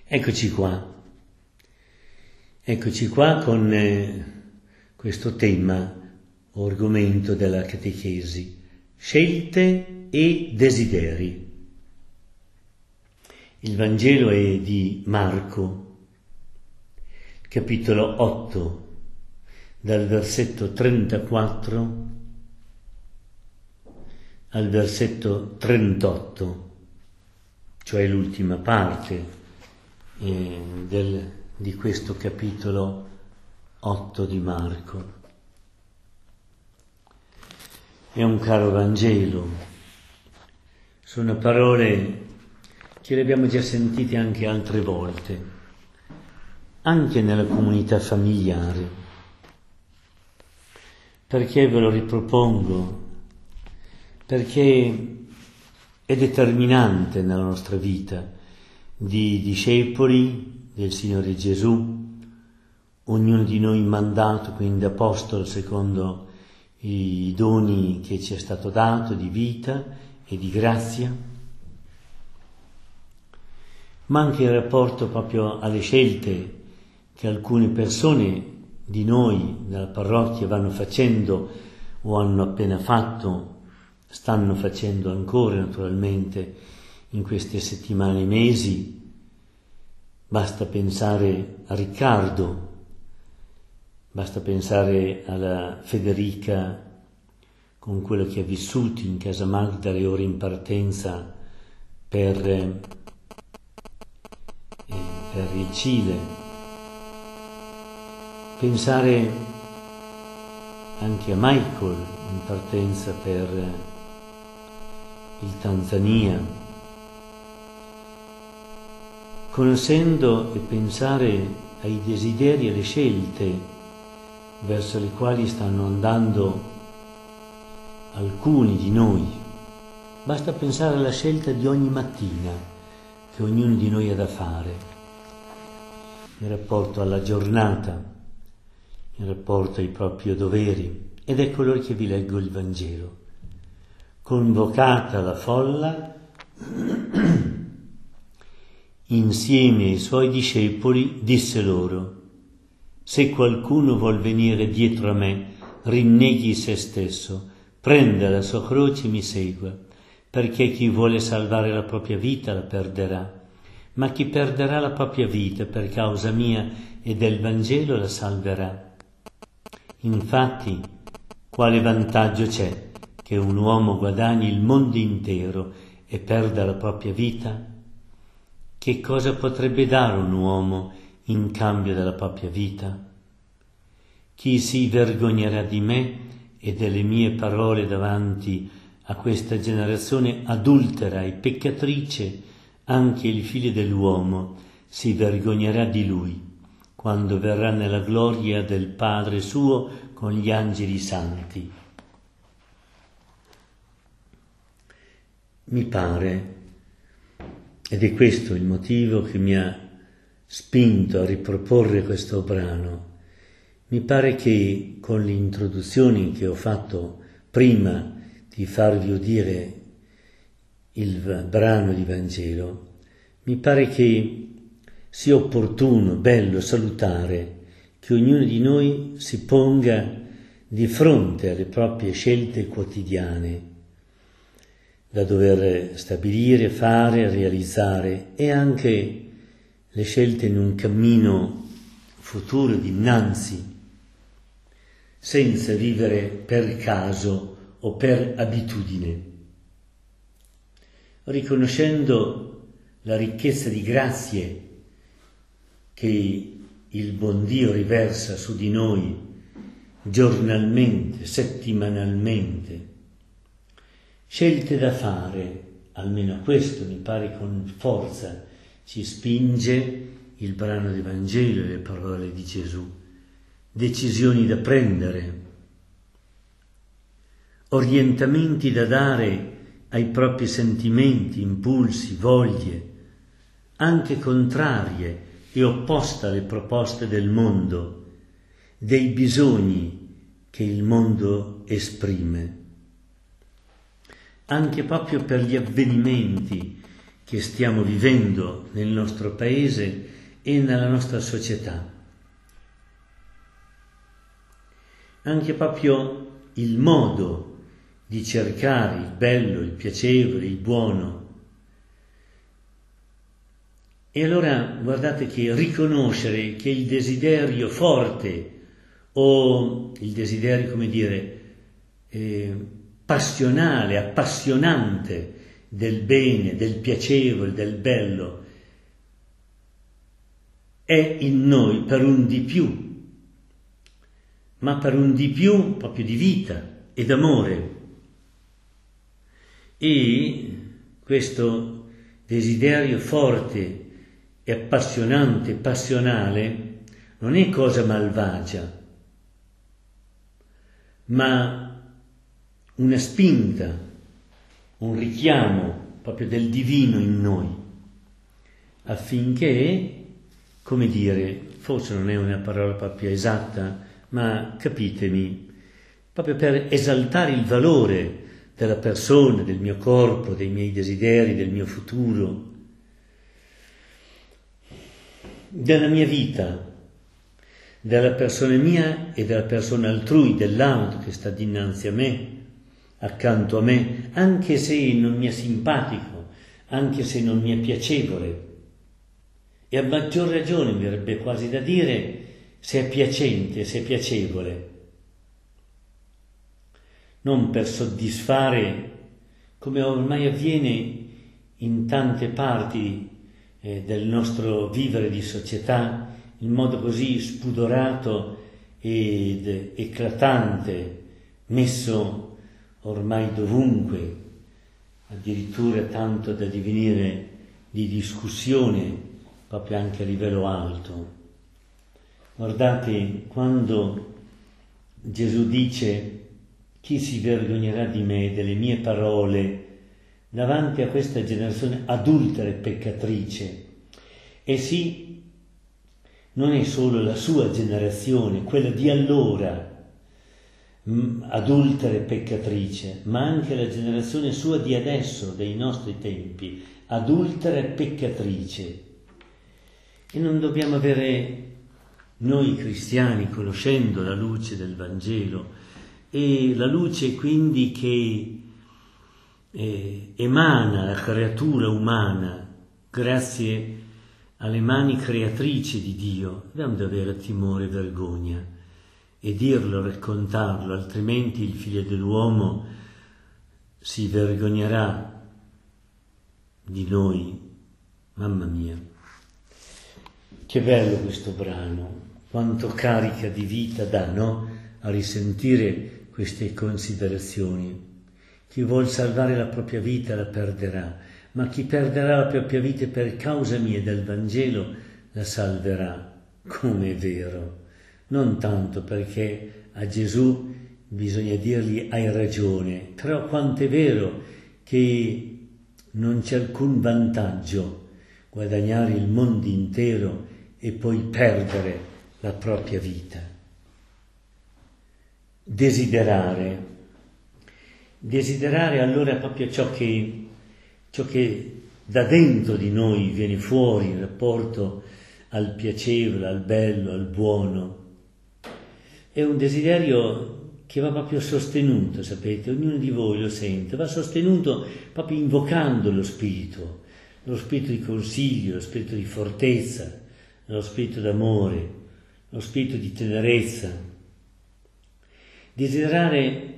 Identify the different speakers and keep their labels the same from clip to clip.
Speaker 1: Eccoci qua con questo tema o argomento della catechesi, scelte e desideri. Il Vangelo è di Marco, capitolo 8, dal versetto 34 al versetto 38, cioè l'ultima parte di questo capitolo 8 di Marco. È un caro Vangelo, sono parole che le abbiamo già sentite anche altre volte, anche nella comunità familiare. Perché ve lo ripropongo? Perché è determinante nella nostra vita di discepoli del Signore Gesù, ognuno di noi mandato, quindi apostolo, secondo i doni che ci è stato dato di vita e di grazia, ma anche in rapporto proprio alle scelte che alcune persone di noi nella parrocchia vanno facendo o hanno appena fatto, stanno facendo ancora naturalmente in queste settimane e mesi. Basta pensare a Riccardo, basta pensare alla Federica con quello che ha vissuto in casa Magdala e ora in partenza per il Cile. Pensare anche a Michael in partenza per il Tanzania. Conoscendo e pensare ai desideri e alle scelte verso le quali stanno andando alcuni di noi, basta pensare alla scelta di ogni mattina che ognuno di noi ha da fare, in rapporto alla giornata, in rapporto ai propri doveri. Ed ecco allora che vi leggo il Vangelo. Convocata la folla, insieme ai suoi discepoli disse loro: se qualcuno vuol venire dietro a me, rinneghi se stesso, prenda la sua croce e mi segua, perché chi vuole salvare la propria vita la perderà, ma chi perderà la propria vita per causa mia e del Vangelo la salverà. Infatti, quale vantaggio c'è che un uomo guadagni il mondo intero e perda la propria vita? Che cosa potrebbe dare un uomo in cambio della propria vita? Chi si vergognerà di me e delle mie parole davanti a questa generazione adultera e peccatrice, anche il Figlio dell'uomo si vergognerà di lui, quando verrà nella gloria del Padre suo con gli angeli santi. Mi pare, ed è questo il motivo che mi ha spinto a riproporre questo brano, mi pare che con le introduzioni che ho fatto prima di farvi udire il brano di Vangelo, mi pare che sia opportuno, bello, salutare che ognuno di noi si ponga di fronte alle proprie scelte quotidiane da dover stabilire, fare, realizzare, e anche le scelte in un cammino futuro dinanzi, senza vivere per caso o per abitudine, riconoscendo la ricchezza di grazie che il buon Dio riversa su di noi giornalmente, settimanalmente, scelte da fare, almeno questo mi pare con forza ci spinge il brano di Vangelo e le parole di Gesù, decisioni da prendere, orientamenti da dare ai propri sentimenti, impulsi, voglie, anche contrarie e opposte alle proposte del mondo, dei bisogni che il mondo esprime. Anche proprio per gli avvenimenti che stiamo vivendo nel nostro paese e nella nostra società. Anche proprio il modo di cercare il bello, il piacevole, il buono. E allora guardate che riconoscere che il desiderio forte o il desiderio, come dire, passionale, appassionante del bene, del piacevole, del bello, è in noi per un di più, ma per un di più proprio di vita e d'amore. E questo desiderio forte e appassionante, passionale, non è cosa malvagia, ma una spinta, un richiamo proprio del divino in noi, affinché, come dire, forse non è una parola proprio esatta, ma capitemi, proprio per esaltare il valore della persona, del mio corpo, dei miei desideri, del mio futuro, della mia vita, della persona mia e della persona altrui, dell'altro che sta dinanzi a me, accanto a me, anche se non mi è simpatico, anche se non mi è piacevole. E a maggior ragione mi verrebbe quasi da dire se è piacente, se è piacevole. Non per soddisfare, come ormai avviene in tante parti del nostro vivere di società, in modo così spudorato ed eclatante, messo ormai dovunque, addirittura tanto da divenire di discussione proprio anche a livello alto. Guardate, quando Gesù dice: chi si vergognerà di me, delle mie parole, davanti a questa generazione adultera e peccatrice? E sì, non è solo la sua generazione, quella di allora, adultera e peccatrice, ma anche la generazione sua di adesso, dei nostri tempi, adultera e peccatrice. E non dobbiamo avere, noi cristiani, conoscendo la luce del Vangelo, e la luce quindi che emana la creatura umana grazie alle mani creatrici di Dio, dobbiamo avere timore e vergogna e dirlo, raccontarlo, altrimenti il figlio dell'uomo si vergognerà di noi. Mamma mia, che bello questo brano, quanto carica di vita dà, no? A risentire queste considerazioni. Chi vuol salvare la propria vita la perderà, ma chi perderà la propria vita per causa mia e del Vangelo la salverà, come è vero. Non tanto perché a Gesù bisogna dirgli hai ragione, però quanto è vero che non c'è alcun vantaggio guadagnare il mondo intero e poi perdere la propria vita. Desiderare allora proprio ciò che da dentro di noi viene fuori in rapporto al piacevole, al bello, al buono. È un desiderio che va proprio sostenuto, sapete, ognuno di voi lo sente, va sostenuto proprio invocando lo spirito di consiglio, lo spirito di fortezza, lo spirito d'amore, lo spirito di tenerezza. Desiderare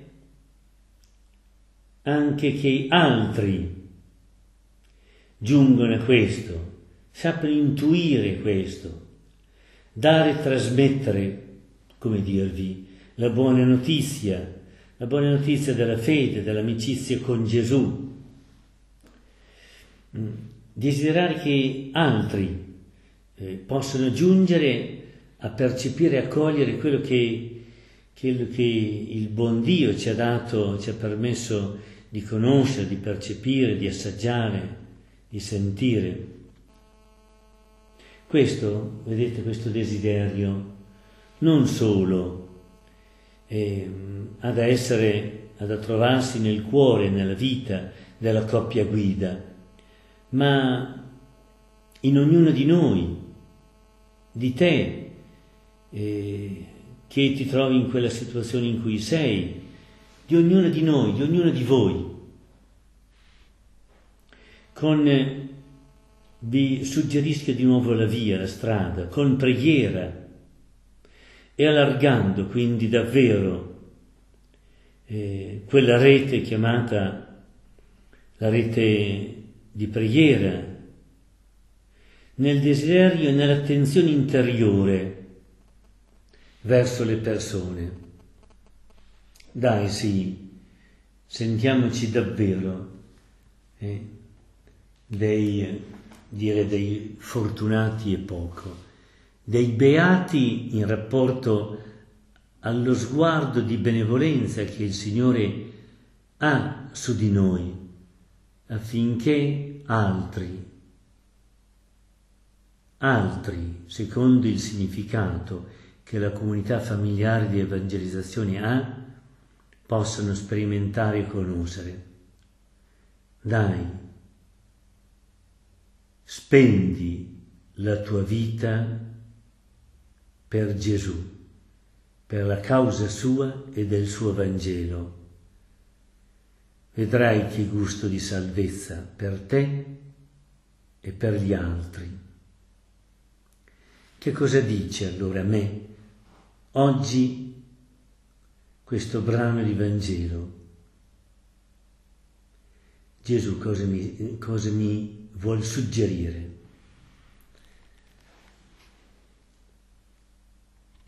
Speaker 1: anche che altri giungano a questo, sappiano intuire questo, dare e trasmettere, come dirvi, la buona notizia della fede, dell'amicizia con Gesù. Desiderare che altri possano giungere a percepire e a cogliere quello che il buon Dio ci ha dato, ci ha permesso di conoscere, di percepire, di assaggiare, di sentire. Questo, vedete, questo desiderio non solo ha da trovarsi nel cuore, nella vita della coppia guida, ma in ognuno di noi, di te, che ti trovi in quella situazione in cui sei, di ognuno di noi, di ognuno di voi. Vi suggerisca di nuovo la via, la strada, con preghiera e allargando quindi davvero quella rete chiamata la rete di preghiera, nel desiderio e nell'attenzione interiore verso le persone. Dai, sì, sentiamoci davvero dei fortunati e poco, dei beati in rapporto allo sguardo di benevolenza che il Signore ha su di noi, affinché altri, secondo il significato che la comunità familiare di evangelizzazione ha, possano sperimentare e conoscere. Dai, spendi la tua vita per Gesù, per la causa sua e del suo Vangelo. Vedrai che gusto di salvezza per te e per gli altri. Che cosa dice allora a me oggi questo brano di Vangelo? Gesù cosa mi vuol suggerire?